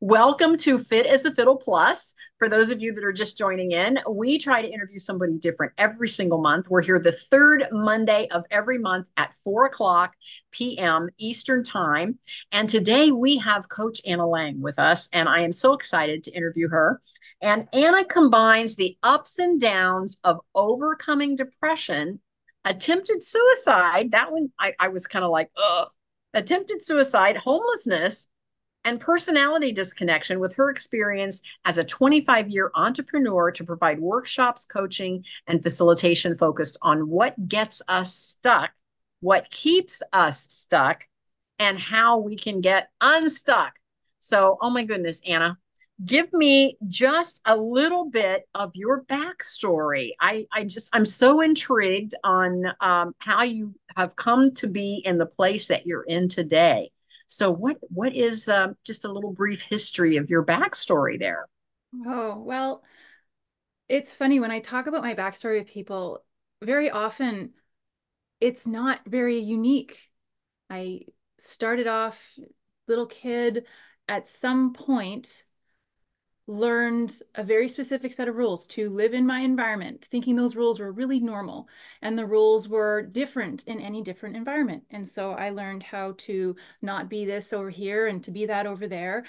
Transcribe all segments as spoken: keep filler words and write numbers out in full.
Welcome to Fit as a Fiddle Plus. For those of you that are just joining in, we try to interview somebody different every single month. We're here the third Monday of every month at four o'clock p m. Eastern Time. And today we have Coach Anna Lang with us, and I am so excited to interview her. And Anna combines the ups and downs of overcoming depression, attempted suicide. That one I, I was kind of like, ugh, attempted suicide, homelessness and personality disconnection with her experience as a twenty-five year entrepreneur to provide workshops, coaching, and facilitation focused on what gets us stuck, what keeps us stuck, and how we can get unstuck. So, oh my goodness, Anna, give me just a little bit of your backstory. I, I just, I'm so intrigued on um, how you have come to be in the place that you're in today. So what what is um, just a little brief history of your backstory there? Oh, well, it's funny when I talk about my backstory with people, very often it's not very unique. I started off little kid, at some point learned a very specific set of rules to live in my environment, thinking those rules were really normal. And the rules were different in any different environment. And so I learned how to not be this over here and to be that over there,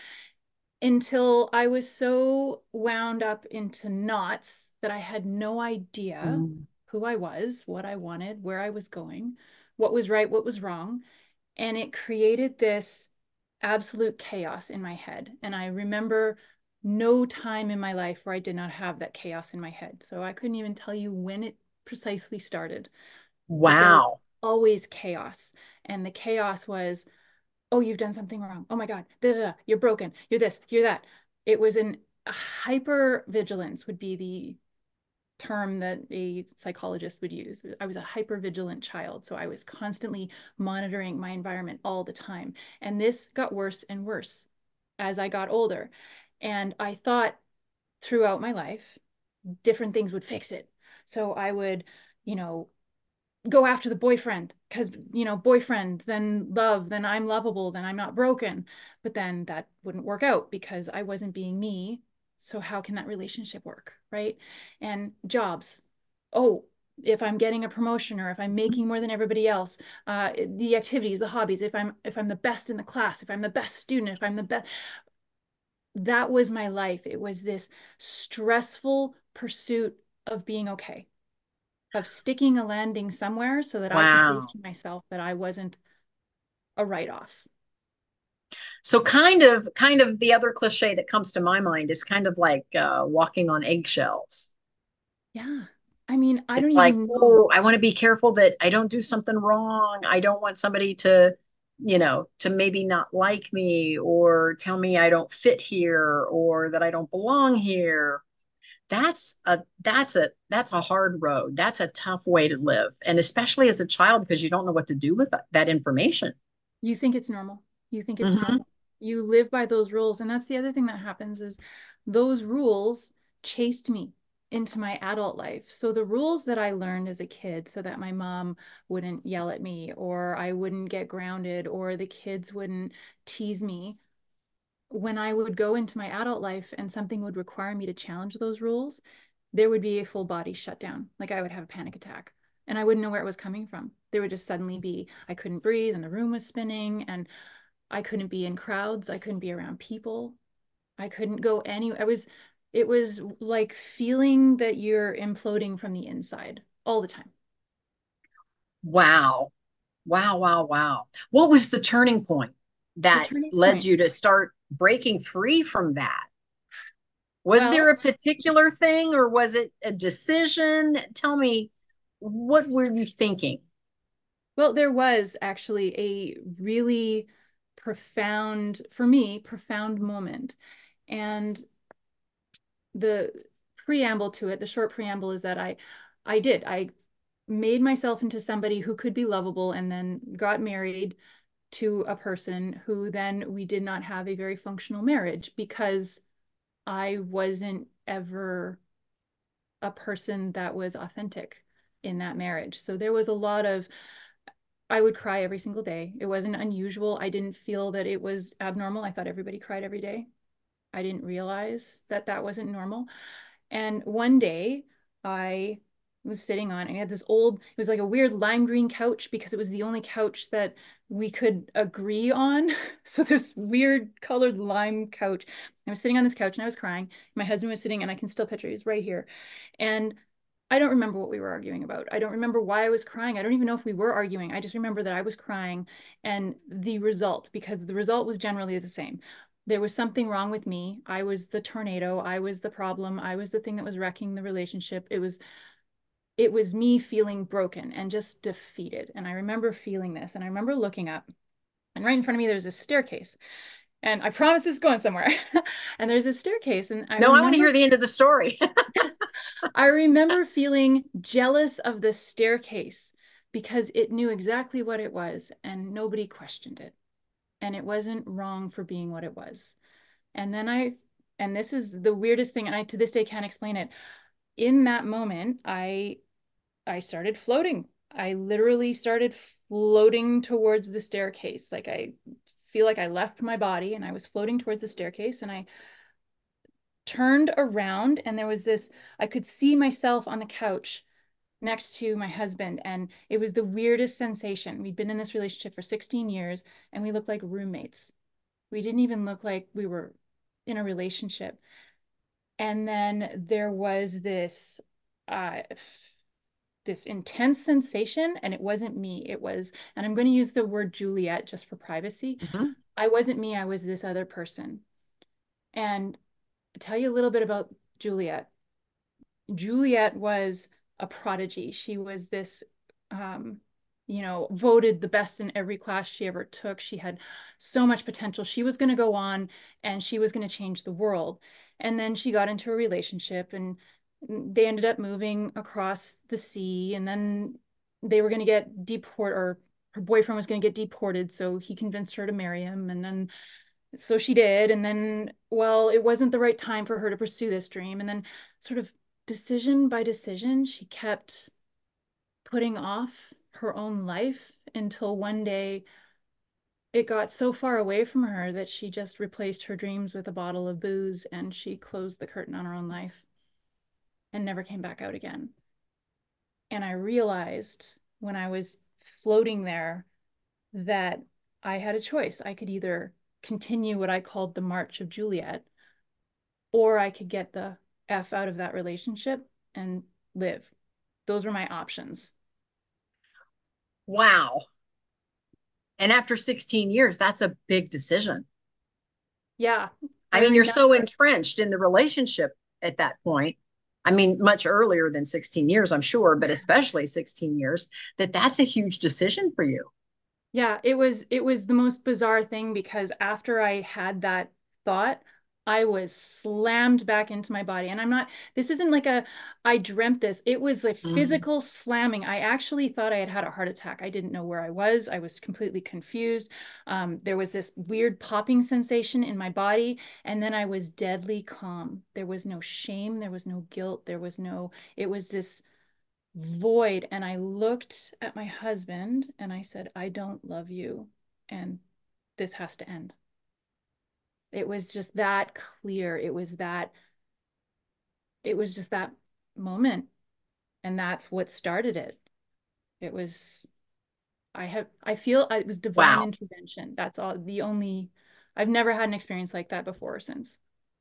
until I was so wound up into knots that I had no idea Mm. who I was, what I wanted, where I was going, what was right, what was wrong. And it created this absolute chaos in my head. And I remember no time in my life where I did not have that chaos in my head. So I couldn't even tell you when it precisely started, but there was Wow. always chaos. And the chaos was, oh, you've done something wrong. Oh my God, da, da, da. You're broken. You're this, you're that. It was an hyper vigilance would be the term that a psychologist would use. I was a hyper vigilant child. So I was constantly monitoring my environment all the time. And this got worse and worse as I got older. And I thought throughout my life, different things would fix it. So I would, you know, go after the boyfriend because, you know, boyfriend, then love, then I'm lovable, then I'm not broken. But then that wouldn't work out because I wasn't being me. So how can that relationship work? Right. And jobs. Oh, if I'm getting a promotion or if I'm making more than everybody else, uh, the activities, the hobbies, if I'm if I'm the best in the class, if I'm the best student, if I'm the best, that was my life. It was this stressful pursuit of being okay, of sticking a landing somewhere so that I could prove Wow. to myself that I wasn't a write-off. So kind of kind of the other cliche that comes to my mind is kind of like uh, walking on eggshells. Yeah. I mean, I It's don't like, even know. oh, I want to be careful that I don't do something wrong. I don't want somebody to, you know, to maybe not like me or tell me I don't fit here or that I don't belong here. That's a that's a that's a hard road. That's a tough way to live, and especially as a child because you don't know what to do with that, that information. You think it's normal. You think it's Hmm. normal. You live by those rules. And that's the other thing that happens is those rules chased me into my adult life. So the rules that I learned as a kid so that my mom wouldn't yell at me or I wouldn't get grounded or the kids wouldn't tease me, when I would go into my adult life and something would require me to challenge those rules, there would be a full body shutdown. Like I would have a panic attack and I wouldn't know where it was coming from. There would just suddenly be, I couldn't breathe and the room was spinning and I couldn't be in crowds. I couldn't be around people. I couldn't go any, I was, it was like feeling that you're imploding from the inside all the time. Wow. Wow, wow, wow. What was the turning point The that turning led point. you to start breaking free from that? Was there Well, a particular thing or was it a decision? Tell me, what were you thinking? well, there was actually a really profound, for me, profound moment. And the preamble to it, the short preamble is that I I did. I made myself into somebody who could be lovable and then got married to a person who then we did not have a very functional marriage because I wasn't ever a person that was authentic in that marriage. So there was a lot of, I would cry every single day. It wasn't unusual. I didn't feel that it was abnormal. I thought everybody cried every day. I didn't realize that that wasn't normal. And one day I was sitting on, and I had this old, it was like a weird lime green couch because it was the only couch that we could agree on. So this weird colored lime couch. I was sitting on this couch and I was crying. My husband was sitting, and I can still picture he's right here. And I don't remember what we were arguing about. I don't remember why I was crying. I don't even know if we were arguing. I just remember that I was crying and the result, because the result was generally the same. There was something wrong with me. I was the tornado. I was the problem. I was the thing that was wrecking the relationship. It was it was me feeling broken and just defeated. And I remember feeling this, and I remember looking up, and right in front of me there's this staircase. And I promise this is going somewhere. And there's this staircase, and I No, I want to remember hear the end of the story. I remember feeling jealous of the staircase because it knew exactly what it was and nobody questioned it. And it wasn't wrong for being what it was. And then I, and this is the weirdest thing, and I to this day can't explain it. In that moment, I I started floating. I literally started floating towards the staircase. Like I feel like I left my body and I was floating towards the staircase, and I turned around, and there was this, I could see myself on the couch next to my husband, and it was the weirdest sensation. We'd been in this relationship for sixteen years, and we looked like roommates. We didn't even look like we were in a relationship. And then there was this uh this intense sensation, and it wasn't me. It was, and I'm going to use the word Juliet just for privacy. Mhm. I wasn't me, I was this other person. And I'll tell you a little bit about Juliet. Juliet was a prodigy. She was this, um, you know, voted the best in every class she ever took. She had so much potential. She was going to go on and she was going to change the world. And then she got into a relationship, and they ended up moving across the sea. And then they were going to get deported, or her boyfriend was going to get deported. So he convinced her to marry him. And then so she did. And then, well, it wasn't the right time for her to pursue this dream. And then, sort of decision by decision, she kept putting off her own life until one day it got so far away from her that she just replaced her dreams with a bottle of booze, and she closed the curtain on her own life and never came back out again. And I realized when I was floating there that I had a choice. I could either continue what I called the March of Juliet, or I could get the F out of that relationship and live. Those were my options. Wow. And after sixteen years, that's a big decision. Yeah, I I mean, you're remember. so entrenched in the relationship at that point. I mean, much earlier than sixteen years, I'm sure, but especially sixteen years, that that's a huge decision for you. Yeah, it was it was the most bizarre thing because after I had that thought, I was slammed back into my body. And I'm not, this isn't like a, I dreamt this. It was like Mm. physical slamming. I actually thought I had had a heart attack. I didn't know where I was. I was completely confused. Um, there was this weird popping sensation in my body. And then I was deadly calm. There was no shame. There was no guilt. There was no, it was this void. And I looked at my husband and I said, I don't love you. And this has to end. It was just that clear. It was that, it was just that moment. And that's what started it. It was, I have, I feel it was divine Wow. intervention. That's all, the only, I've never had an experience like that before or since.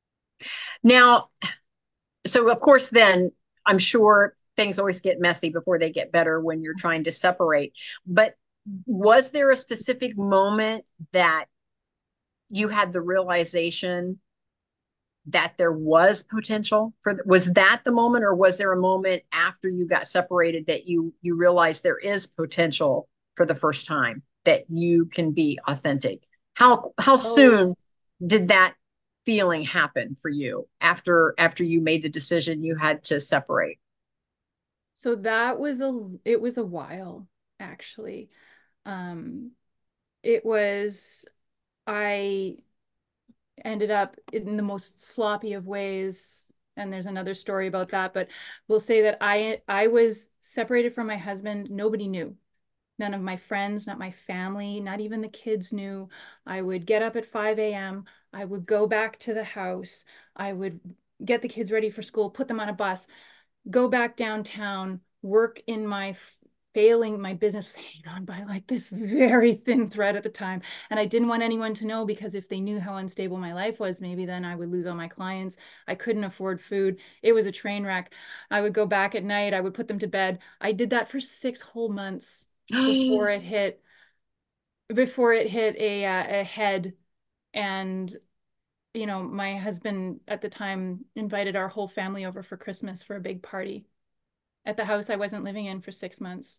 Now, so of course, then I'm sure things always get messy before they get better when you're trying to separate. But was there a specific moment that you had the realization that there was potential for, was that the moment, or was there a moment after you got separated that you you realized there is potential for the first time, that you can be authentic? How how Oh, soon did that feeling happen for you after after you made the decision you had to separate? so that was a, it was a while actually. Um, it was, I ended up in the most sloppy of ways, and there's another story about that, but we'll say that i i was separated from my husband. Nobody knew. None of my friends, not my family, not even the kids knew. I would get up at five a m. I would go back to the house. I would get the kids ready for school, put them on a bus, go back downtown, work in my failing, my business was hanging on by like this very thin thread at the time. And I didn't want anyone to know, because if they knew how unstable my life was, maybe then I would lose all my clients. I couldn't afford food. It was a train wreck. I would go back at night. I would put them to bed. I did that for six whole months before it hit, before it hit a, uh, a head. And you know, my husband at the time invited our whole family over for Christmas for a big party at the house I wasn't living in for six months.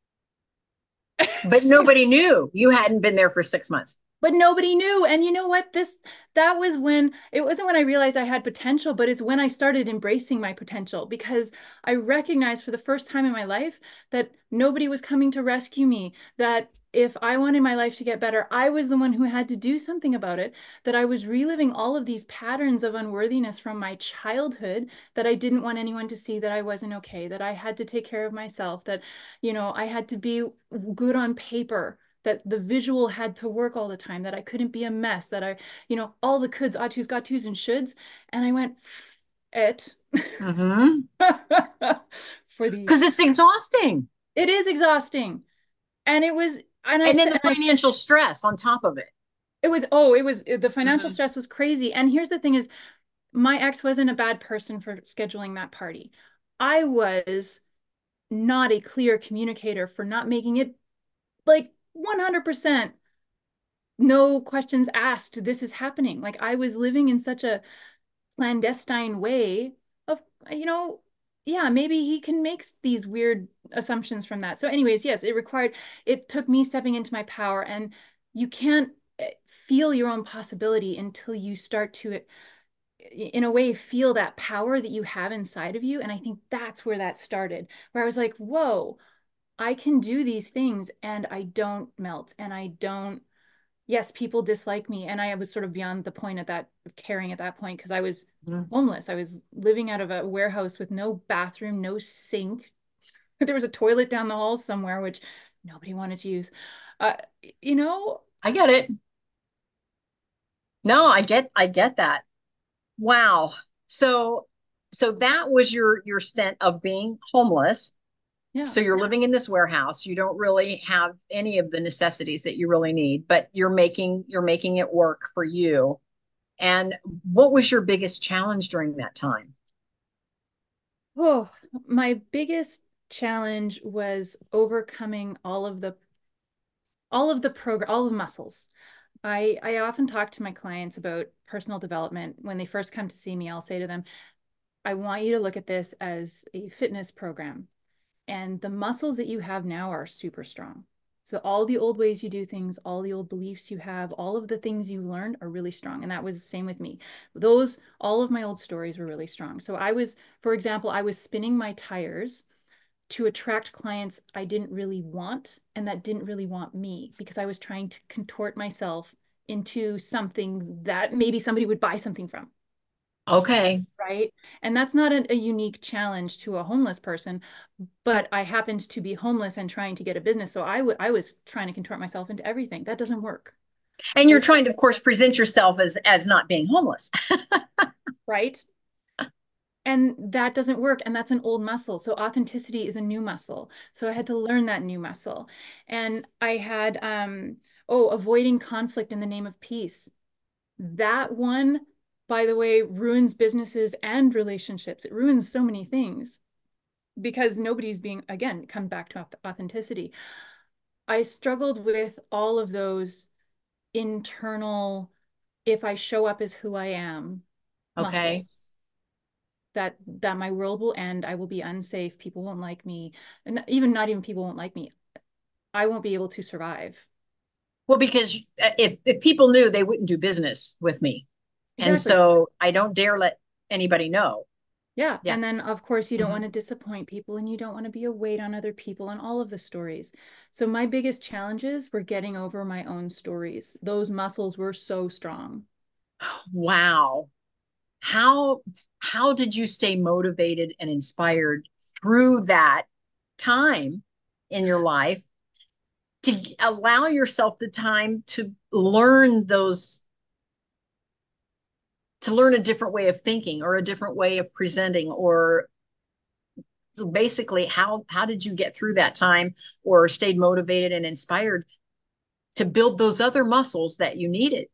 But nobody knew you hadn't been there for six months. But nobody knew. And you know what? This, that was when, it wasn't when I realized I had potential, but it's when I started embracing my potential, because I recognized for the first time in my life that nobody was coming to rescue me, that if I wanted my life to get better, I was the one who had to do something about it, that I was reliving all of these patterns of unworthiness from my childhood, that I didn't want anyone to see that I wasn't okay, that I had to take care of myself, that, you know, I had to be good on paper, that the visual had to work all the time, that I couldn't be a mess, that I, you know, all the coulds, ought tos, got tos, and shoulds. And I went, it. Mm-hmm. For the, Because it's exhausting. it is exhausting. And it was, and I And then said, the and I, financial stress on top of it. it was, oh, it was, the financial Mm-hmm. stress was crazy. And here's the thing is, my ex wasn't a bad person for scheduling that party. I was not a clear communicator for not making it like one hundred percent no questions asked, this is happening. Like I was living in such a clandestine way of, you know, yeah, maybe he can make these weird assumptions from that. So anyways, yes, it required, it took me stepping into my power. And you can't eh, feel your own possibility until you start to, in a way, feel that power that you have inside of you. And I think that's where that started, where I was like, whoa, I can do these things and I don't melt, and I don't, yes, people dislike me. And I was sort of beyond the point at that of caring at that point, because I was Mm-hmm. homeless. I was living out of a warehouse with no bathroom, no sink. There was a toilet down the hall somewhere, which nobody wanted to use. Uh, you know, I get it. No, I get I get that. Wow. So so that was your your stint of being homeless. yeah. So you're living in this warehouse. You don't really have any of the necessities that you really need, but you're making you're making it work for you. And what was your biggest challenge during that time? Oh, my biggest challenge was overcoming all of the all of the program, all of the muscles. I, I often talk to my clients about personal development. When they first come to see me, I'll say to them, I want you to look at this as a fitness program. And the muscles that you have now are super strong. So all the old ways you do things, all the old beliefs you have, all of the things you learned are really strong. And that was the same with me. Those, all of my old stories were really strong. So I was, for example, I was spinning my tires to attract clients I didn't really want and that didn't really want me, because I was trying to contort myself into something that maybe somebody would buy something from. Okay. Right. And that's not a, a unique challenge to a homeless person, but I happened to be homeless and trying to get a business. So I, I was trying to contort myself into everything. That doesn't work. And you're It, trying to, of course, present yourself as as not being homeless. right. And that doesn't work. And that's an old muscle. So authenticity is a new muscle. So I had to learn that new muscle. And I had, um, oh, avoiding conflict in the name of peace. That one, by the way, ruins businesses and relationships. It ruins so many things because nobody's being, again, come back to authenticity. I struggled with all of those internal, if I show up as who I am, Okay. muscles. That that my world will end, I will be unsafe, people won't like me, and even not even people won't like me. I won't be able to survive. Well, because uh, if if people knew, they wouldn't do business with me. And Exactly. so I don't dare let anybody know. Yeah. Yeah. And then, of course, you don't Mm-hmm. want to disappoint people and you don't want to be a weight on other people and all of the stories. So, my biggest challenges were getting over my own stories. Those muscles were so strong. Wow. How how did you stay motivated and inspired through that time in your life? to allow yourself the time to learn those, to learn a different way of thinking or a different way of presenting, or basically how how did you get through that time or stayed motivated and inspired to build those other muscles that you needed?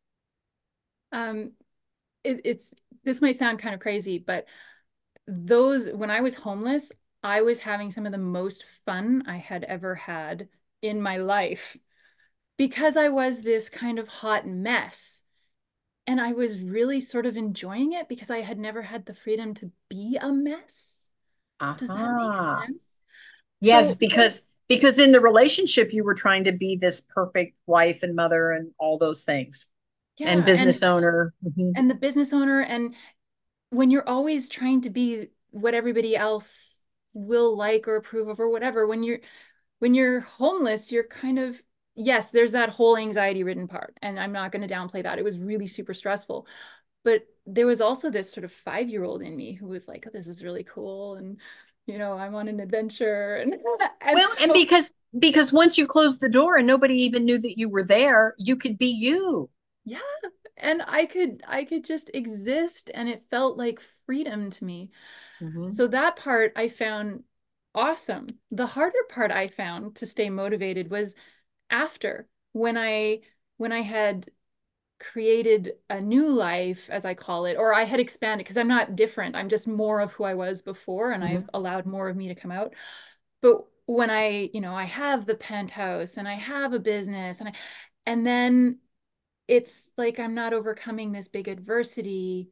Um, it, it's this might sound kind of crazy, but those when I was homeless, I was having some of the most fun I had ever had in my life because I was this kind of hot mess. And I was really sort of enjoying it because I had never had the freedom to be a mess. Does that make Aha. sense? Yes, So, because because in the relationship you were trying to be this perfect wife and mother and all those things, and yeah, and business owner. Mhm. and the business owner, and when you're always trying to be what everybody else will like or approve of or whatever, when you're when you're homeless, you're kind of, yes, there's that whole anxiety ridden part, and I'm not going to downplay that. It was really super stressful. But there was also this sort of five year old in me who was like, oh, this is really cool. And, you know, I'm on an adventure. And, and Well, and so, because because once you closed the door and nobody even knew that you were there, you could be you. yeah. And I could, I could just exist. And it felt like freedom to me. Mhm. So that part I found awesome. The harder part I found to stay motivated was after when I, when I had created a new life, as I call it, or I had expanded because I'm not different. I'm just more of who I was before, and I've Mhm. allowed more of me to come out. But when I, you know, I have the penthouse and I have a business, and I, and then it's like I'm not overcoming this big adversity.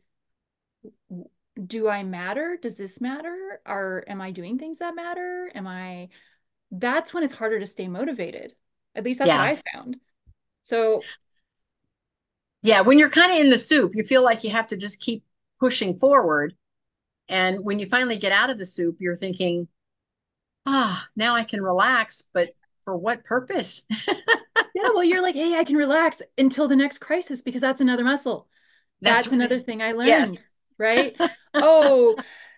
Do I matter? Does this matter? Or am I doing things that matter? Am I? That's when it's harder to stay motivated. At least that's what Yeah. I found. So Yeah, when you're kind of in the soup, you feel like you have to just keep pushing forward. And when you finally get out of the soup, you're thinking, ah, now I can relax, but for what purpose? yeah, well, you're like, hey, I can relax until the next crisis because that's another muscle. That's That's another thing I yes. learned, right? Oh,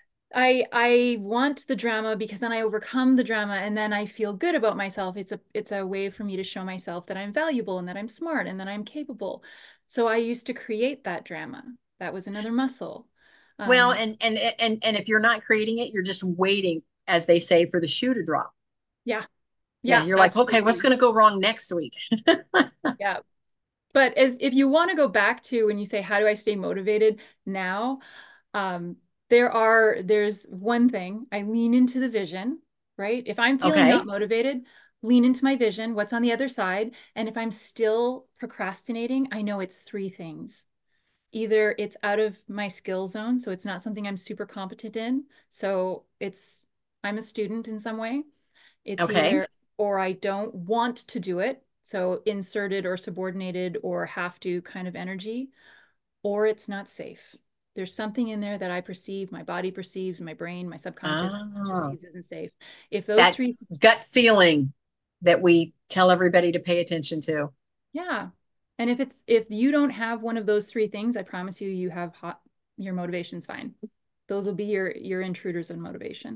I I want the drama because then I overcome the drama and then I feel good about myself. It's a it's a way for me to show myself that I'm valuable and that I'm smart and that I'm capable. So I used to create that drama. That was another muscle. Well, Um, and and and and if you're not creating it, you're just waiting, as they say, for the shoe to drop. yeah, Yeah, yeah, you're like, okay, what's absolutely. going to go wrong next week? Yeah. But if, if you want to go back to when you say, how do I stay motivated now? Um, there are, there's one thing, I lean into the vision, right? If I'm feeling not Okay. motivated, lean into my vision, what's on the other side. And if I'm still procrastinating, I know it's three things. Either it's out of my skill zone, so it's not something I'm super competent in. So it's, I'm a student in some way. It's Okay. either, or I don't want to do it. So inserted or subordinated or have to kind of energy, or it's not safe. There's something in there that I perceive, my body perceives, my brain, my subconscious Ah, perceives isn't safe. If those that three, gut feeling that we tell everybody to pay attention to. yeah. And if it's, if you don't have one of those three things, I promise you, you have hot, your motivation's fine. Those will be your, your intruders in motivation.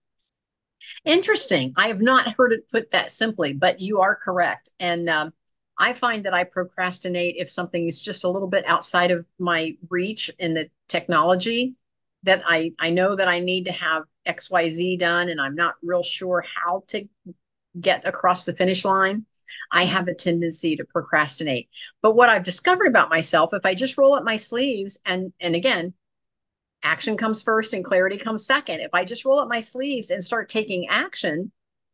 Interesting. I have not heard it put that simply, but you are correct. And um, I find that I procrastinate if something is just a little bit outside of my reach in the technology, that I, I know that I need to have X Y Z done, and I'm not real sure how to get across the finish line. I have Mhm. a tendency to procrastinate. But what I've discovered about myself, if I just roll up my sleeves, and and again, action comes first and clarity comes second. If I just roll up my sleeves and start taking action,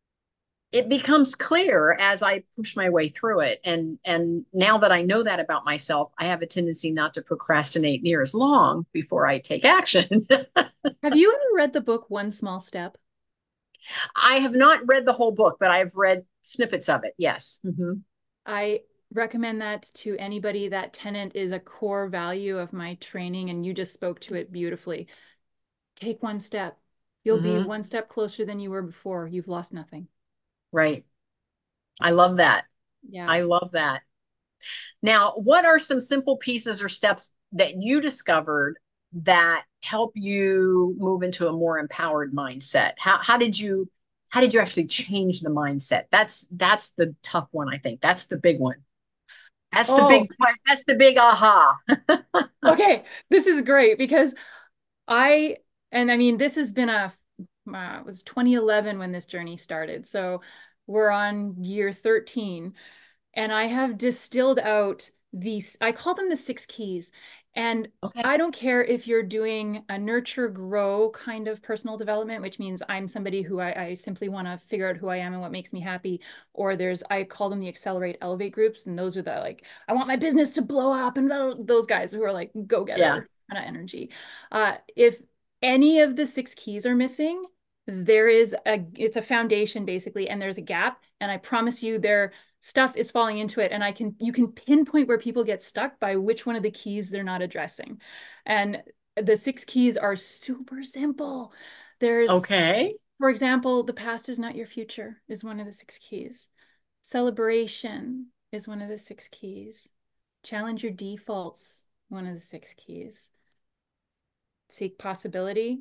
it becomes clear as I push my way through it. And and now that I know that about myself, I have a tendency not to procrastinate near as long before I take action. Have you ever read the book One Small Step? I have not read the whole book, but I've read snippets of it. Yes. Mm-hmm. I recommend that to anybody. That tenet is a core value of my training, and you just spoke to it beautifully. Take one step. You'll be Mm-hmm. one step closer than you were before. You've lost nothing. Right. I love that. Yeah. I love that. Now, what are some simple pieces or steps that you discovered that help you move into a more empowered mindset? How how did you how did you actually change the mindset? That's that's the tough one, I think. That's the big one. That's the Oh, big that's the big aha. okay. This is great because I, and I mean, this has been a, uh, it was twenty eleven when this journey started. So we're on year thirteen. And I have distilled out these, I call them the six keys. And Okay. I don't care if you're doing a nurture, grow kind of personal development, which means I'm somebody who I, I simply want to figure out who I am and what makes me happy. Or there's, I call them the accelerate, elevate groups. And those are the like, I want my business to blow up. And those guys who are like go Yeah. getter kind of energy. Uh, if any of the six keys are missing, there is a, it's a foundation basically, and there's a gap. And I promise you, there stuff is falling into it, and I can you can pinpoint where people get stuck by which one of the keys they're not addressing. And the six keys are super simple. There's, Okay. for example, the past is not your future is one of the six keys. Celebration is one of the six keys. Challenge your defaults, one of the six keys. Seek possibility.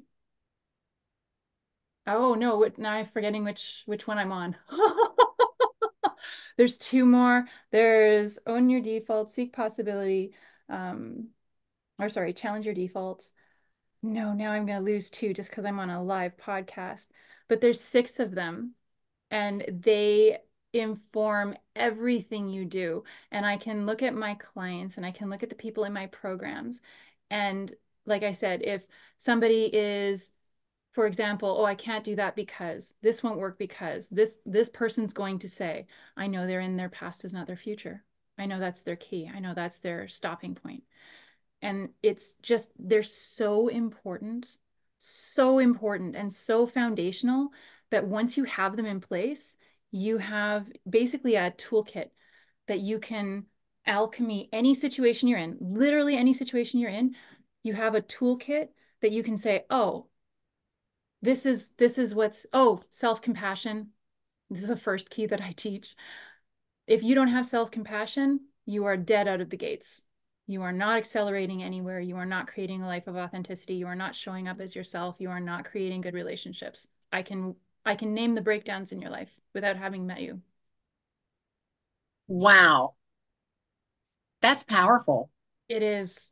Oh no, what, now I'm forgetting which which one I'm on. There's two more. There's own your defaults, seek possibility, um, or sorry, challenge your defaults. No, now I'm going to lose two just because I'm on a live podcast. But there's six of them, and they inform everything you do. And I can look at my clients and I can look at the people in my programs. And like I said, if somebody is, for example, oh, I can't do that because this won't work because this this person's going to say, I know they're in their past is not their future. I know that's their key. I know that's their stopping point. And it's just, they're so important, so important and so foundational that once you have them in place, you have basically a toolkit that you can alchemy any situation you're in, literally any situation you're in. You have a toolkit that you can say, oh, this is this is what's, oh, self-compassion. This is the first key that I teach. If you don't have self-compassion, you are dead out of the gates. You are not accelerating anywhere. You are not creating a life of authenticity. You are not showing up as yourself. You are not creating good relationships. I can I can name the breakdowns in your life without having met you. Wow. That's powerful. It is.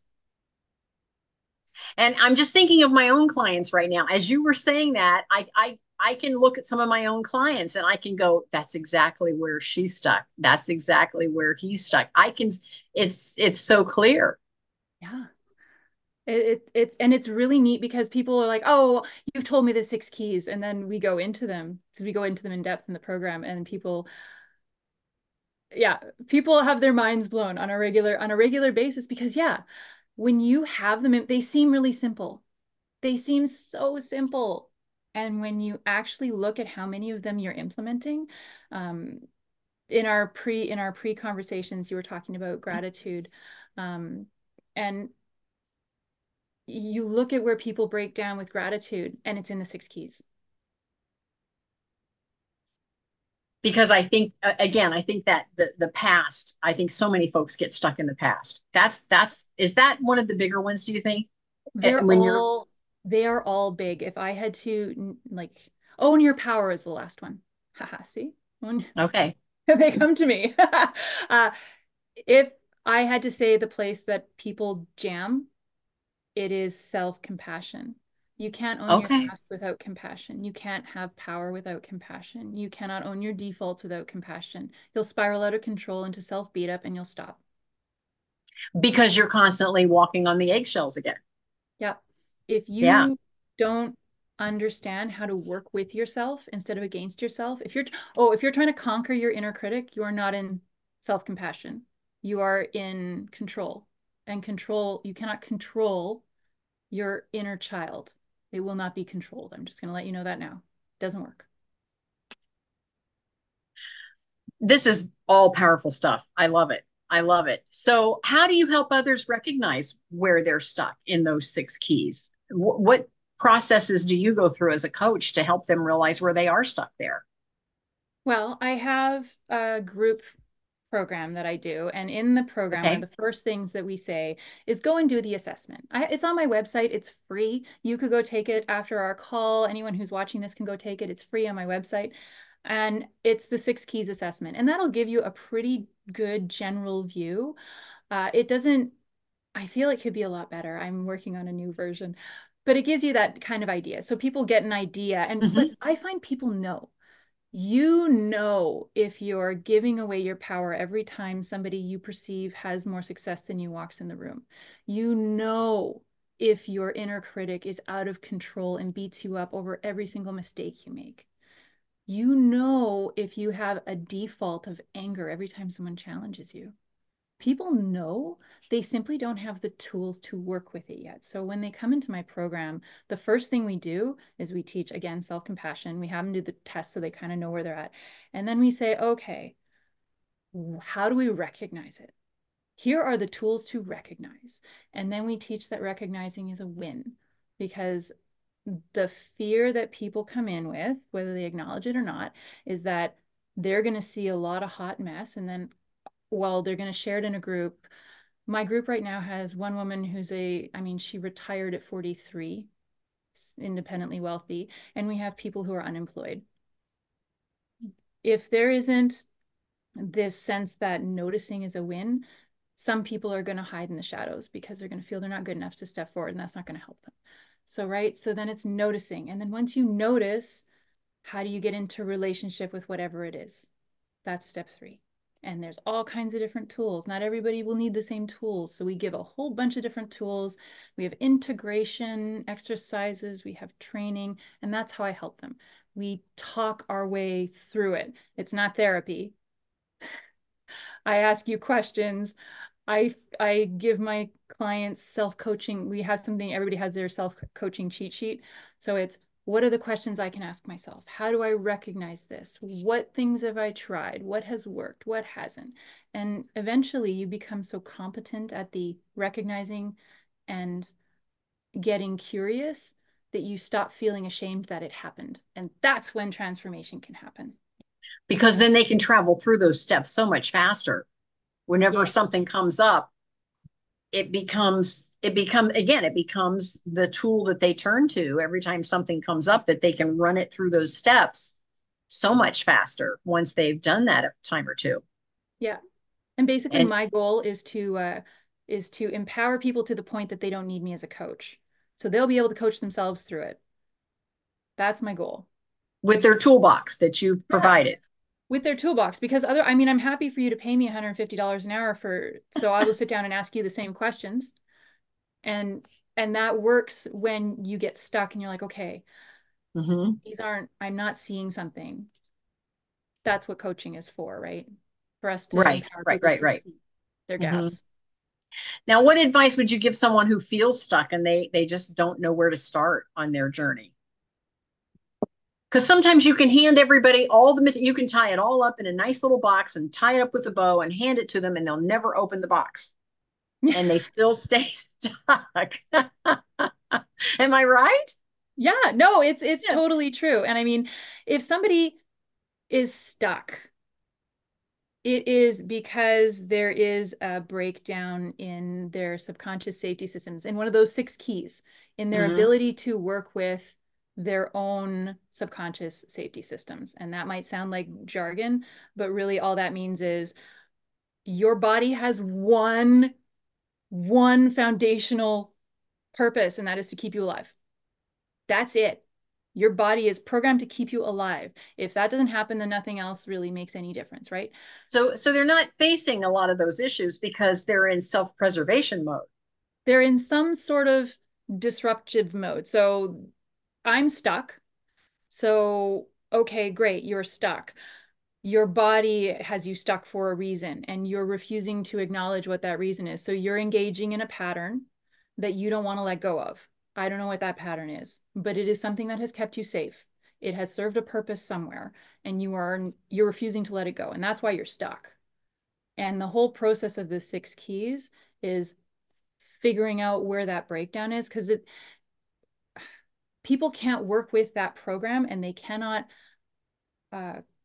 And I'm just thinking of my own clients right now. As you were saying that, I I I can look at some of my own clients and I can go, that's exactly where she's stuck. That's exactly where he's stuck. I can, it's it's so clear. Yeah. It, it it and it's really neat because people are like, oh, you've told me the six keys, and then we go into them. So we go into them in depth in the program, and people, yeah, people have their minds blown on a regular on a regular basis because yeah, when you have them, they seem really simple. They seem so simple. And when you actually look at how many of them you're implementing, um, in our pre in our pre conversations, you were talking about gratitude, um, and you look at where people break down with gratitude, and it's in the six keys. Because I think again, I think that the the past, I think so many folks get stuck in the past. That's that's is that one of the bigger ones, do you think? They're And when you're all they are all big. If I had to like, own your power is the last one. Haha, see? Own, okay, they come to me. uh, if I had to say the place that people jam, it is self-compassion. You can't own your okay. past without compassion. You can't have power without compassion. You cannot own your defaults without compassion. You'll spiral out of control into self-beat up and you'll stop. Because you're constantly walking on the eggshells again. Yeah. If Yeah. you don't understand how to work with yourself instead of against yourself, if you're, oh, if you're trying to conquer your inner critic, you are not in self-compassion. You are in control. And control, you cannot control your inner child. It will not be controlled. I'm just going to let you know that now. It doesn't work. This is all powerful stuff. I love it. I love it. So, how do you help others recognize where they're stuck in those six keys? Wh- what processes do you go through as a coach to help them realize where they are stuck there? Well, I have a group program that I do. And in the program, one Okay. of the first things that we say is go and do the assessment. I, it's on my website. It's free. You could go take it after our call. Anyone who's watching this can go take it. It's free on my website. And it's the six keys assessment. And that'll give you a pretty good general view. Uh, it doesn't, I feel it could be a lot better. I'm working on a new version, but it gives you that kind of idea. So people get an idea. And, but Hmm. I find people know. You know if you're giving away your power every time somebody you perceive has more success than you walks in the room. You know if your inner critic is out of control and beats you up over every single mistake you make. You know if you have a default of anger every time someone challenges you. People know, they simply don't have the tools to work with it yet. So when they come into my program, the first thing we do is we teach, again, self-compassion. We have them do the test so they kind of know where they're at. And then we say, okay, how do we recognize it? Here are the tools to recognize. And then we teach that recognizing is a win, because the fear that people come in with, whether they acknowledge it or not, is that they're going to see a lot of hot mess. And then, well, they're going to share it in a group. My group right now has one woman who's a, I mean, she retired at forty-three, independently wealthy, and we have people who are unemployed. If there isn't this sense that noticing is a win, some people are going to hide in the shadows because they're going to feel they're not good enough to step forward, and that's not going to help them. So, right. So then it's noticing. And then once you notice, how do you get into relationship with whatever it is? That's step three. And there's all kinds of different tools. Not everybody will need the same tools. So we give a whole bunch of different tools. We have integration exercises, we have training, and that's how I help them. We talk our way through it. It's not therapy. I ask you questions. I I give my clients self-coaching. We have something, everybody has their self-coaching cheat sheet. So it's, what are the questions I can ask myself? How do I recognize this? What things have I tried? What has worked? What hasn't? And eventually you become so competent at the recognizing and getting curious that you stop feeling ashamed that it happened. And that's when transformation can happen. Because then they can travel through those steps so much faster. Whenever Yes. something comes up, it becomes it become again it becomes the tool that they turn to every time something comes up, that they can run it through those steps so much faster once they've done that a time or two. Yeah. And basically And my goal is to uh, is to empower people to the point that they don't need me as a coach. So they'll be able to coach themselves through it. That's my goal. with their toolbox that you've Yeah. provided. With their toolbox, because other, I mean, I'm happy for you to pay me one hundred fifty dollars an hour for, so I will sit down and ask you the same questions. And and that works when you get stuck and you're like, okay, Mm-hmm. these aren't, I'm not seeing something. That's what coaching is for, right? For us to Right, empower right, people right, to right. see their Mm-hmm. gaps. Now, what advice would you give someone who feels stuck and they they just don't know where to start on their journey? Because sometimes you can hand everybody all the you can tie it all up in a nice little box and tie it up with a bow and hand it to them, and they'll never open the box and they still stay stuck. Am I right? Yeah, no, it's it's Yeah. totally true. And I mean, if somebody is stuck, it is because there is a breakdown in their subconscious safety systems, in one of those six keys, in their Mm-hmm. ability to work with their own subconscious safety systems. And that might sound like jargon, but really all that means is your body has one one foundational purpose, and that is to keep you alive. That's it. Your body is programmed to keep you alive. If that doesn't happen, then nothing else really makes any difference, right? So so they're not facing a lot of those issues because they're in self-preservation mode. They're in some sort of disruptive mode. So I'm stuck. So, okay, great, you're stuck. Your body has you stuck for a reason, and you're refusing to acknowledge what that reason is. So you're engaging in a pattern that you don't want to let go of. I don't know what that pattern is, but it is something that has kept you safe. It has served a purpose somewhere, and you are you're refusing to let it go, and that's why you're stuck. And the whole process of the six keys is figuring out where that breakdown is, because it people can't work with that program, and they cannot uh,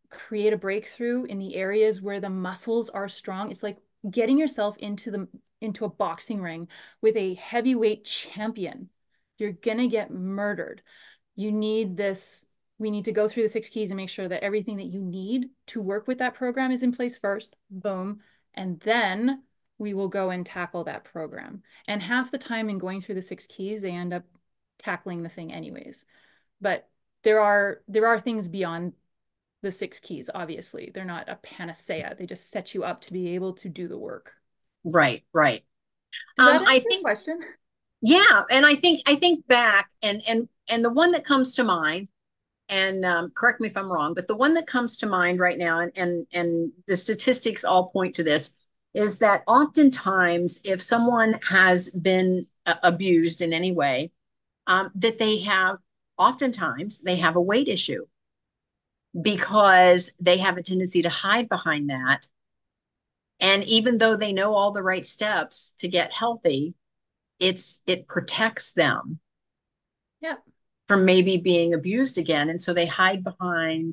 create a breakthrough in the areas where the muscles are strong. It's like getting yourself into the into a boxing ring with a heavyweight champion. You're gonna get murdered. You need this. We need to go through the six keys and make sure that everything that you need to work with that program is in place first. Boom. And then we will go and tackle that program. And half the time in going through the six keys, they end up tackling the thing anyways. But there are there are things beyond the six keys, obviously. They're not a panacea. They just set you up to be able to do the work. Right, right. Does that Um, answer I your think, question? yeah, and I think I think back and and and the one that comes to mind, and um, correct me if I'm wrong, but the one that comes to mind right now, and and and the statistics all point to this, is that oftentimes if someone has been uh, abused in any way, um, that they have oftentimes they have a weight issue because they have a tendency to hide behind that. And even though they know all the right steps to get healthy, it's it protects them Yeah. from maybe being abused again. And so they hide behind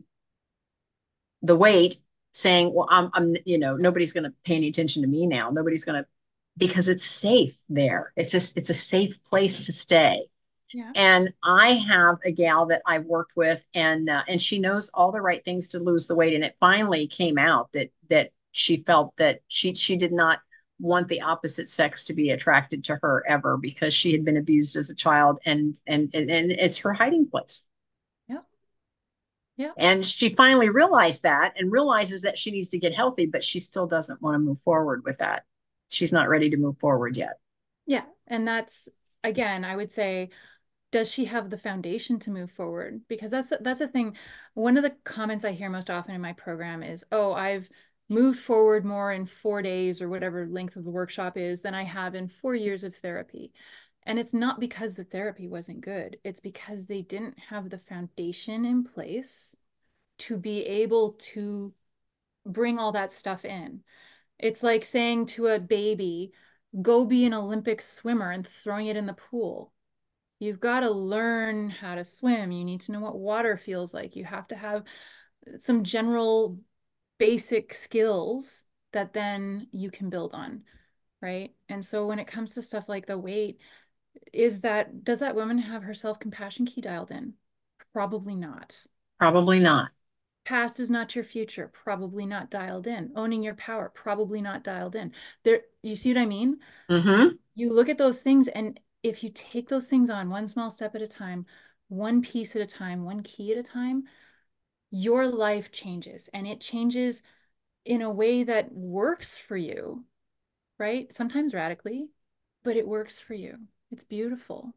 the weight, saying, well, I'm, I'm you know, nobody's going to pay any attention to me now. Nobody's going to, because it's safe there. It's a, it's a safe place to stay. Yeah. And I have a gal that I've worked with, and uh, and she knows all the right things to lose the weight. And it finally came out that that she felt that she she did not want the opposite sex to be attracted to her ever, because she had been abused as a child, and and and, and it's her hiding place. Yeah. Yeah. And she finally realized that, and realizes that she needs to get healthy, but she still doesn't want to move forward with that. She's not ready to move forward yet. Yeah. And that's, again, I would say, does she have the foundation to move forward? Because that's that's the thing. One of the comments I hear most often in my program is, "Oh, I've moved forward more in four days or whatever length of the workshop is than I have in four years of therapy." And it's not because the therapy wasn't good. It's because they didn't have the foundation in place to be able to bring all that stuff in. It's like saying to a baby, "Go be an Olympic swimmer," and throwing it in the pool. You've got to learn how to swim. You need to know what water feels like. You have to have some general basic skills that then you can build on, right? And so when it comes to stuff like the weight, is that, does that woman have her self-compassion key dialed in? Probably not. Probably not. Past is not your future, probably not dialed in. Owning your power, probably not dialed in. There, you see what I mean? Mm-hmm. You look at those things, and if you take those things on one small step at a time, one piece at a time, one key at a time, your life changes, and it changes in a way that works for you, right? Sometimes radically, but it works for you. It's beautiful.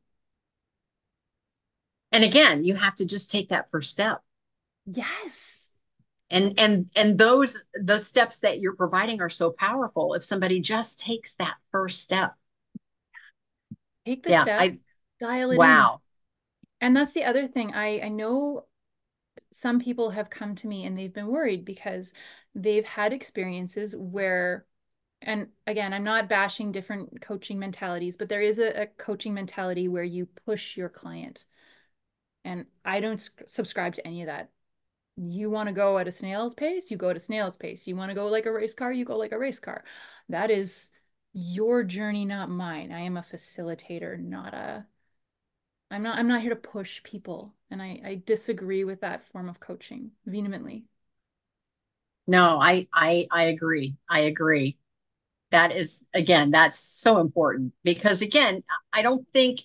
And again, you have to just take that first step. Yes. And and and those the steps that you're providing are so powerful if somebody just takes that first step. Take the Yeah, step, I dial it in. wow. And that's the other thing. I, I know some people have come to me and they've been worried because they've had experiences where, and again, I'm not bashing different coaching mentalities, but there is a, a coaching mentality where you push your client. And I don't subscribe to any of that. You want to go at a snail's pace, you go at a snail's pace. You want to go like a race car, you go like a race car. That is your journey, not mine. I am a facilitator, not a I'm not I'm not here to push people. And I, I disagree with that form of coaching vehemently. No, I I I agree. I agree. That is, again, that's so important, because again, I don't think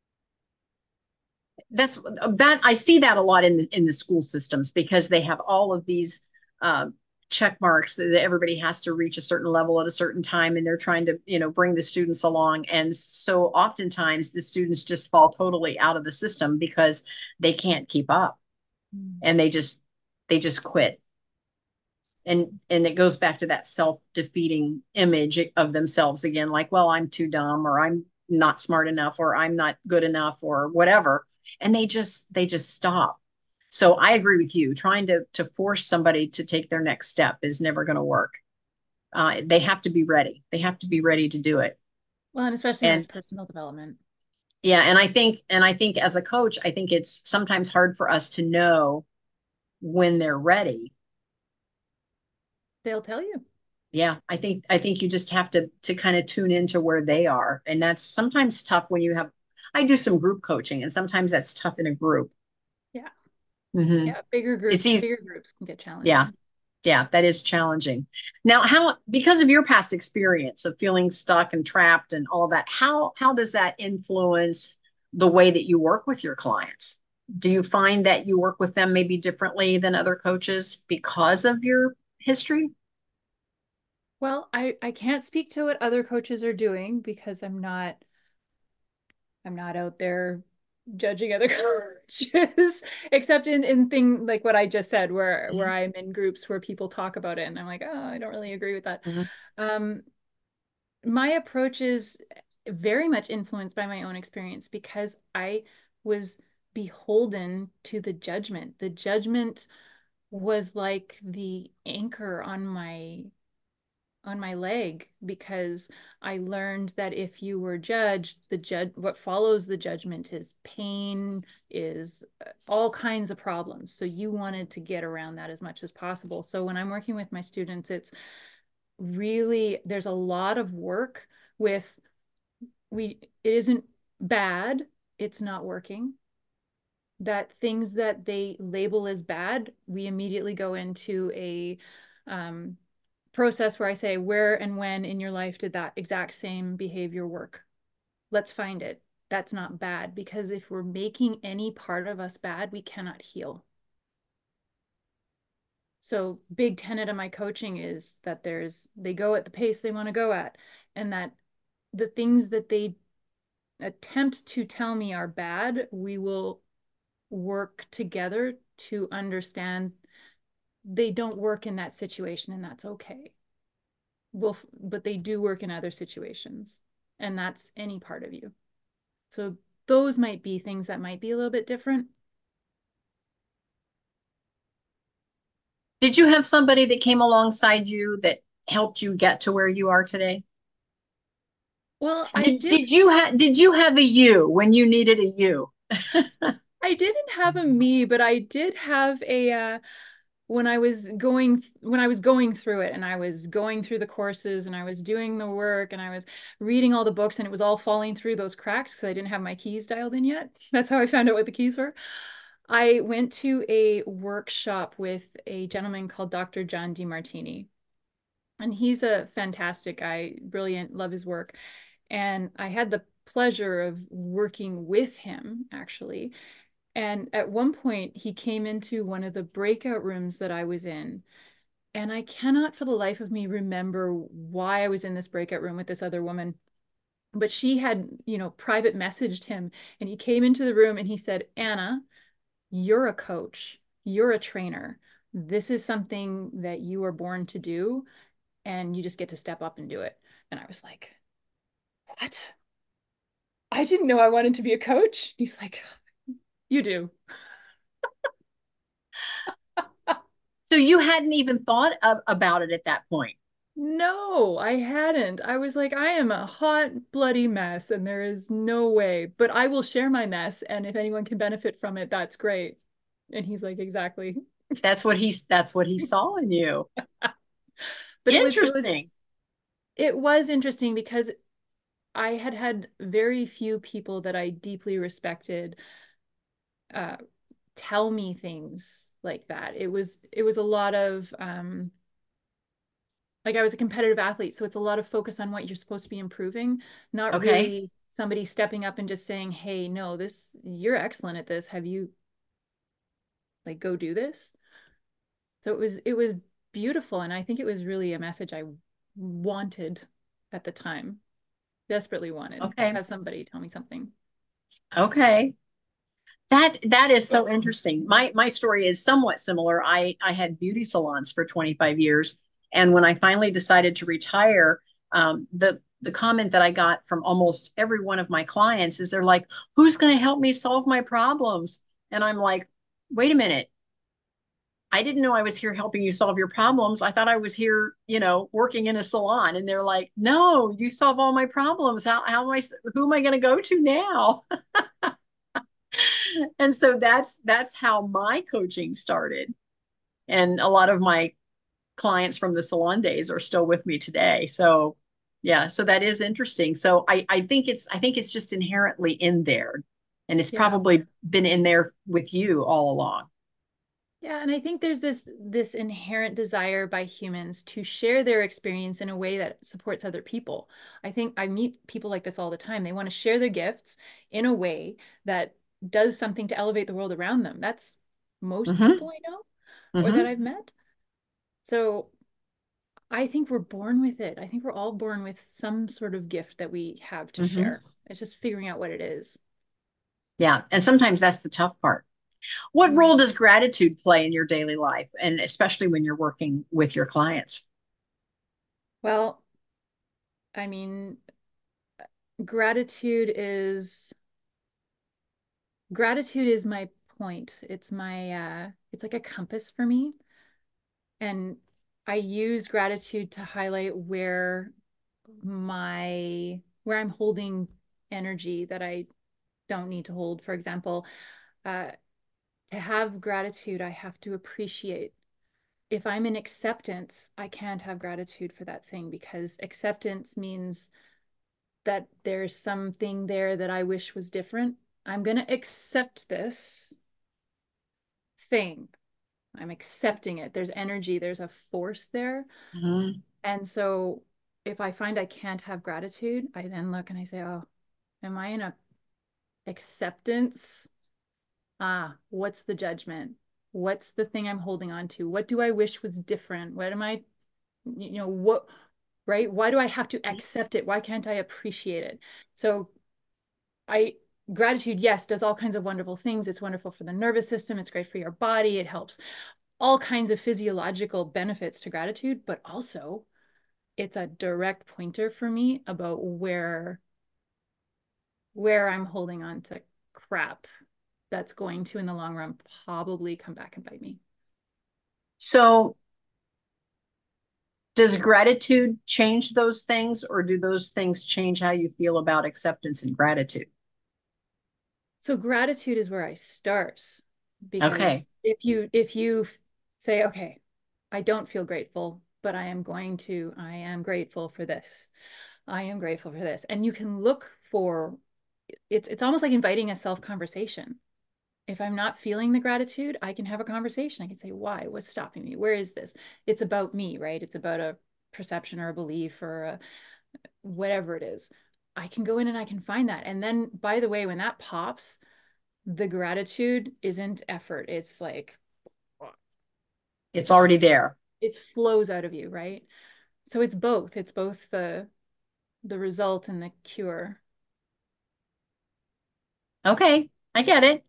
that's that I see that a lot in the in the school systems, because they have all of these uh, check marks that everybody has to reach a certain level at a certain time, and they're trying to, you know, bring the students along. And so oftentimes the students just fall totally out of the system because they can't keep up, Mm. and they just they just quit. And and it goes back to that self-defeating image of themselves again, like, well, I'm too dumb, or I'm not smart enough, or I'm not good enough, or whatever. And they just they just stop. So I agree with you. Trying to to force somebody to take their next step is never going to work. Uh, they have to be ready. They have to be ready to do it. Well, and especially when it's And personal development. yeah, and I think and I think as a coach, I think it's sometimes hard for us to know when they're ready, They'll tell you. Yeah, I think I think you just have to to kind of tune into where they are. And that's sometimes tough when you have I do some group coaching and sometimes that's tough in a group. Yeah. Hmm. Yeah. Bigger It's groups, easy. bigger groups can get Yeah. challenging. Yeah, that is challenging. Now, how because of your past experience of feeling stuck and trapped and all that, how how does that influence the way that you work with your clients? Do you find that you work with them maybe differently than other coaches because of your history? Well, I I can't speak to what other coaches are doing because I'm not I'm not out there judging other coaches, except in in thing like what I just said, where where Mhm. I'm in groups where people talk about it, and I'm like, oh, I don't really agree with that. Mhm. Um, my approach is very much influenced by my own experience because I was beholden to the judgment. The judgment was like the anchor on my on my leg because I learned that if you were judged, the judge what follows the judgment is pain, is uh, all kinds of problems. So you wanted to get around that as much as possible. So when I'm working with my students, it's really there's a lot of work with we it isn't bad, it's not working. That things that they label as bad, we immediately go into a um, process where I say, where and when in your life did that exact same behavior work? Let's find it. That's not bad because if we're making any part of us bad, we cannot heal. So, big tenet of my coaching is that there's they go at the pace they want to go at, and that the things that they attempt to tell me are bad, we will work together to understand they don't work in that situation, and that's okay. Well, but they do work in other situations, and that's any part of you. So those might be things that might be a little bit different. Did you have somebody that came alongside you that helped you get to where you are today? Well, I Did did did you have did you have a you when you needed a you? I didn't have a me, but I did have a uh when I was going when I was going through it and I was going through the courses and I was doing the work and I was reading all the books and it was all falling through those cracks because I didn't have my keys dialed in yet. That's how I found out what the keys were. I went to a workshop with a gentleman called Doctor John DeMartini. And he's a fantastic guy, brilliant, love his work. And I had the pleasure of working with him actually. And at one point, he came into one of the breakout rooms that I was in. And I cannot for the life of me remember why I was in this breakout room with this other woman. But she had, you know, private messaged him. And he came into the room and he said, Anna, you're a coach, you're a trainer. This is something that you are born to do, and you just get to step up and do it. And I was like, what? I didn't know I wanted to be a coach. He's like, you do. So you hadn't even thought of, about it at that point. No, I hadn't. I was like, I am a hot, bloody mess, and there is no way, but I will share my mess. And if anyone can benefit from it, that's great. And he's like, exactly. That's what he's that's what he saw in you. But it was, it was, Interesting. it was interesting because I had had very few people that I deeply respected uh, tell me things like that. It was it was a lot of um like I was a competitive athlete, so it's a lot of focus on what you're supposed to be improving, not Okay. really somebody stepping up and just saying, "Hey, no, this you're excellent at this. Have you like go do this?" So it was it was beautiful and I think it was really a message I wanted at the time, desperately wanted to Okay. have somebody tell me something. Okay. That that is so interesting. My my story is somewhat similar. I I had beauty salons for twenty-five years, and when I finally decided to retire, um, the the comment that I got from almost every one of my clients is they're like, "Who's going to help me solve my problems?" And I'm like, "Wait a minute. I didn't know I was here helping you solve your problems. I thought I was here, you know, working in a salon." And they're like, "No, you solve all my problems. How how am I? Who am I going to go to now?" And so that's that's how my coaching started. And a lot of my clients from the salon days are still with me today. So yeah, so that is interesting. So I, I think it's I think it's just inherently in there. And it's Yeah. probably been in there with you all along. Yeah, and I think there's this this inherent desire by humans to share their experience in a way that supports other people. I think I meet people like this all the time. They want to share their gifts in a way that does something to elevate the world around them. That's most Mm-hmm. people I know or that Mm-hmm. I've met. So I think we're born with it. I think we're all born with some sort of gift that we have to Mm-hmm. share. It's just figuring out what it is. Yeah. And sometimes that's the tough part. What Mm. role does gratitude play in your daily life? And especially when you're working with your clients? Well, I mean, gratitude is gratitude is my point. It's my uh it's like a compass for me. And I use gratitude to highlight where my where I'm holding energy that I don't need to hold. For example, uh to have gratitude, I have to appreciate. If I'm in acceptance, I can't have gratitude for that thing because acceptance means that there's something there that I wish was different. I'm going to accept this thing. I'm accepting it. There's energy, there's a force there. Mm-hmm. And so if I find I can't have gratitude, I then look and I say, oh, am I in a acceptance? Ah, what's the judgment? What's the thing I'm holding on to? What do I wish was different? What am I, you know, what, right? Why do I have to accept it? Why can't I appreciate it? So I gratitude, yes, does all kinds of wonderful things. It's wonderful for the nervous system. It's great for your body. It helps all kinds of physiological benefits to gratitude, but also it's a direct pointer for me about where where I'm holding on to crap that's going to in the long run probably come back and bite me. So does gratitude change those things, or do those things change how you feel about acceptance and gratitude? So gratitude is where I start because Okay. if you if you say, okay, I don't feel grateful, but I am going to, I am grateful for this. I am grateful for this. And you can look for it's it's almost like inviting a self conversation. If I'm not feeling the gratitude, I can have a conversation. I can say, why? What's stopping me? Where is this? It's about me, right? It's about a perception or a belief or a, whatever it is. I can go in and I can find that. And then, by the way, when that pops, the gratitude isn't effort. It's like, It's it's, already there. it flows out of you, right? So it's both. It's both the, the result and the cure. Okay. I get it.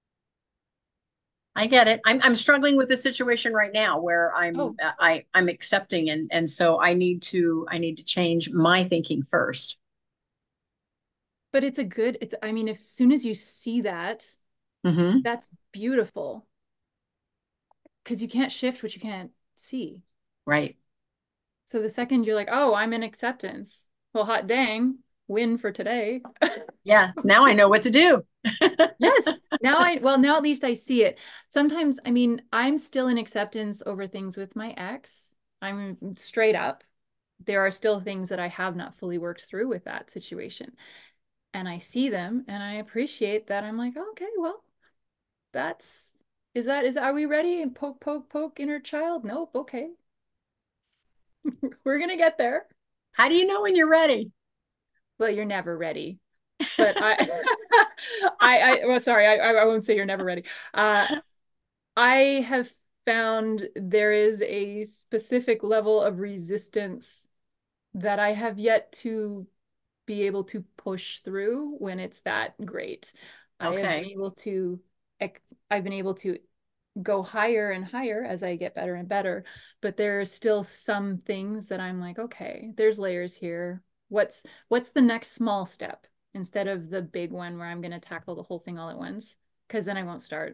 I get it. I'm I'm struggling with this situation right now where I'm Oh, I I'm accepting, and and so I need to I need to change my thinking first. but it's a good, it's, I mean, if, as soon as you see that, Mm-hmm. that's beautiful because you can't shift what you can't see. Right. So the second you're like, oh, I'm in acceptance. Well, hot dang, win for today. Yeah. Now I know what to do. Yes. Now I, well, now at least I see it. Sometimes, I mean, I'm still in acceptance over things with my ex. I'm straight up. There are still things that I have not fully worked through with that situation. And I see them and I appreciate that. I'm like, okay, well, that's, is that, is, are we ready? And poke, poke, poke, inner child? Nope. Okay. We're going to get there. How do you know when you're ready? Well, you're never ready. But I, I, I, well, sorry, I, I won't say you're never ready. Uh, I have found there is a specific level of resistance that I have yet to be able to push through when it's that great. I have been Okay. able to, I've been able to go higher and higher as I get better and better, but there are still some things that I'm like, okay, there's layers here. What's what's the next small step instead of the big one where I'm going to tackle the whole thing all at once? Because then I won't start.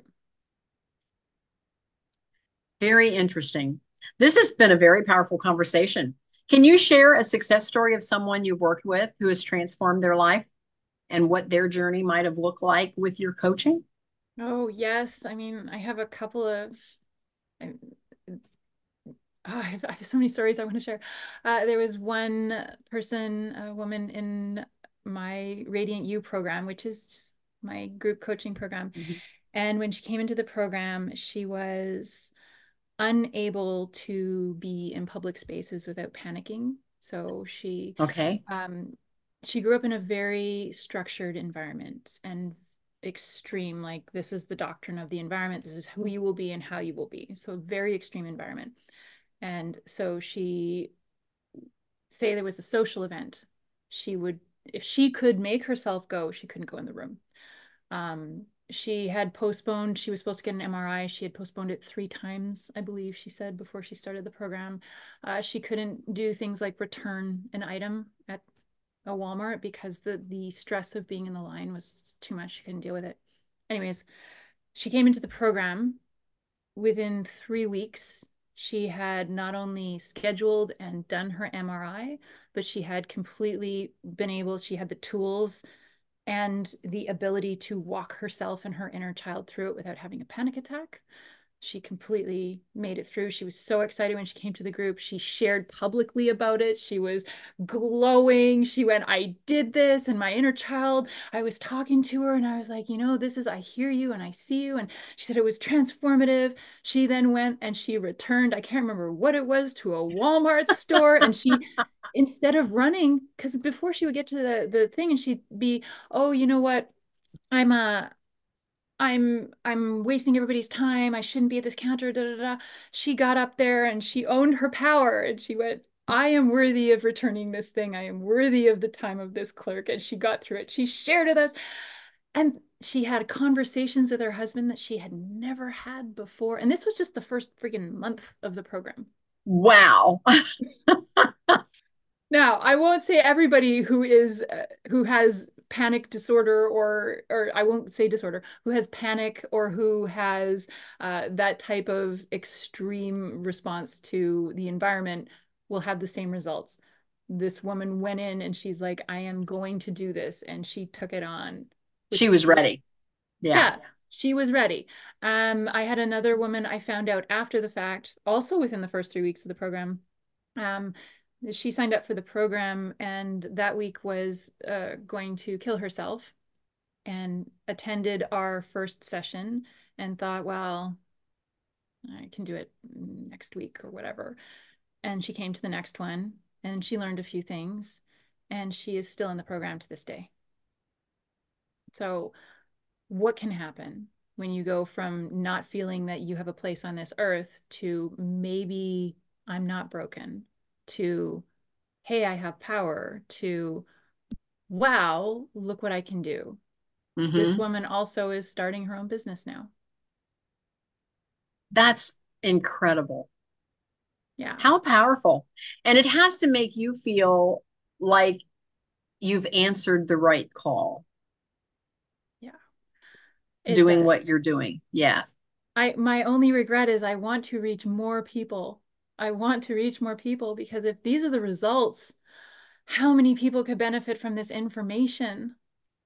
Very interesting. This has been a very powerful conversation. Can you share a success story of someone you've worked with who has transformed their life and what their journey might have looked like with your coaching? Oh, yes. I mean, I have a couple of I, oh, I have, I have so many stories I want to share. Uh, there was one person, a woman in my Radiant You program, which is just my group coaching program. Mhm. And when she came into the program, she was unable to be in public spaces without panicking. So she Okay. um, she grew up in a very structured environment and extreme, like this is the doctrine of the environment, this is who you will be and how you will be. So very extreme environment. And so she, say there was a social event, she would, if she could make herself go, she couldn't go in the room. Um, she had postponed, she was supposed to get an M R I. She had postponed it three times, I believe she said, before she started the program. Uh, she couldn't do things like return an item at a Walmart because the the stress of being in the line was too much. She couldn't deal with it. Anyways, she came into the program. Within three weeks, she had not only scheduled and done her M R I, but she had completely been able, she had the tools and the ability to walk herself and her inner child through it without having a panic attack. She completely made it through. She was so excited when she came to the group. She shared publicly about it. She was glowing. She went, I did this. And my inner child, I was talking to her and I was like, you know, this is, I hear you and I see you. And she said it was transformative. She then went and she returned, I can't remember what it was, to a Walmart store. And she, instead of running, because before she would get to the, the thing and she'd be, oh, you know what? I'm a, I'm I'm wasting everybody's time. I shouldn't be at this counter. Da, da, da. She got up there and she owned her power and she went, I am worthy of returning this thing. I am worthy of the time of this clerk. And she got through it. She shared with us. And she had conversations with her husband that she had never had before. And this was just the first freaking month of the program. Wow. Now, I won't say everybody who is uh, who has panic disorder or or I won't say disorder, who has panic or who has uh, that type of extreme response to the environment will have the same results. This woman went in and she's like, I am going to do this, and she took it on with She was extreme. ready. Yeah. Yeah, she was ready. Um, I had another woman I found out after the fact, also within the first three weeks of the program. Um, she signed up for the program and that week was uh, going to kill herself and attended our first session and thought, well, I can do it next week or whatever. And she came to the next one and she learned a few things and she is still in the program to this day. So what can happen when you go from not feeling that you have a place on this earth to maybe I'm not broken to hey, I have power to wow, look what I can do. This Hmm. woman also is starting her own business now. That's incredible. Yeah, How powerful. And it has to make you feel like you've answered the right call yeah, it doing does. what you're doing. Yeah. I my only regret is I want to reach more people. I want to reach more people because if these are the results, how many people could benefit from this information?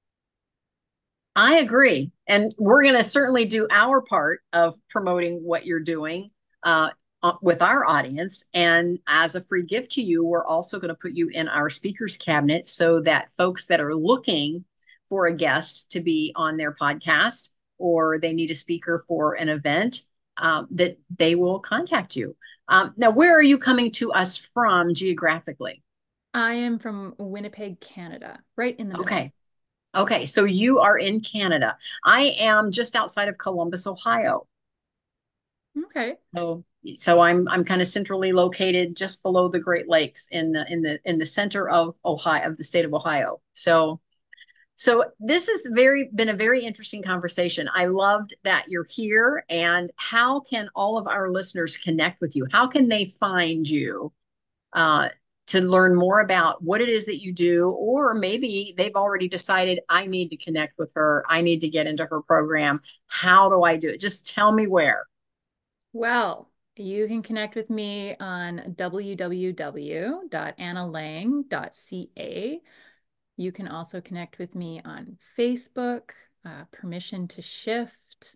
I agree. And we're going to certainly do our part of promoting what you're doing uh, uh, with our audience. And as a free gift to you, we're also going to put you in our speakers cabinet so that folks that are looking for a guest to be on their podcast or they need a speaker for an event, um, that they will contact you. Um, now, where are you coming to us from geographically? I am from Winnipeg, Canada, right in the middle. Okay. Okay, so you are in Canada. I am just outside of Columbus, Ohio. Okay. So, so I'm I'm kind of centrally located just below the Great Lakes in the in the in the center of Ohio of the state of Ohio. So so this has very been a very interesting conversation. I loved that you're here. And how can all of our listeners connect with you? How can they find you? uh, to learn more about what it is that you do, or maybe they've already decided, I need to connect with her. I need to get into her program. How do I do it? Just tell me where. Well, you can connect with me on w w w dot anna lang dot c a. You can also connect with me on Facebook, uh, Permission to Shift.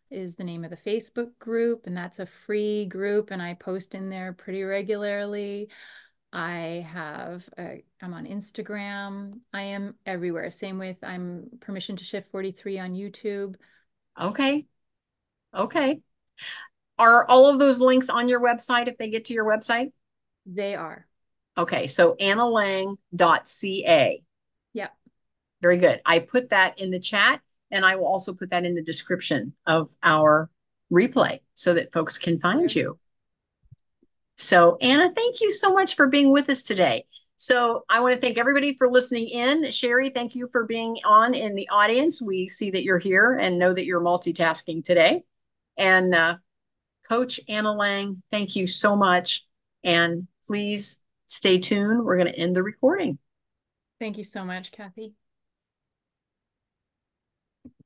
is the name of the Facebook group, and that's a free group, and I post in there pretty regularly. I have, a, I'm on Instagram. I am everywhere. Same with, I'm Permission to Shift forty-three on YouTube. Okay. Okay. Are all of those links on your website if they get to your website? They are. Okay. So anna lang dot c a. Yep. Very good. I put that in the chat and I will also put that in the description of our replay so that folks can find Sure. you. So, Anna, thank you so much for being with us today. So, I want to thank everybody for listening in. Sherry, thank you for being on in the audience. We see that you're here and know that you're multitasking today. And uh, Coach Anna Lang, thank you so much. And please stay tuned. We're going to end the recording. Thank you so much, Kathy.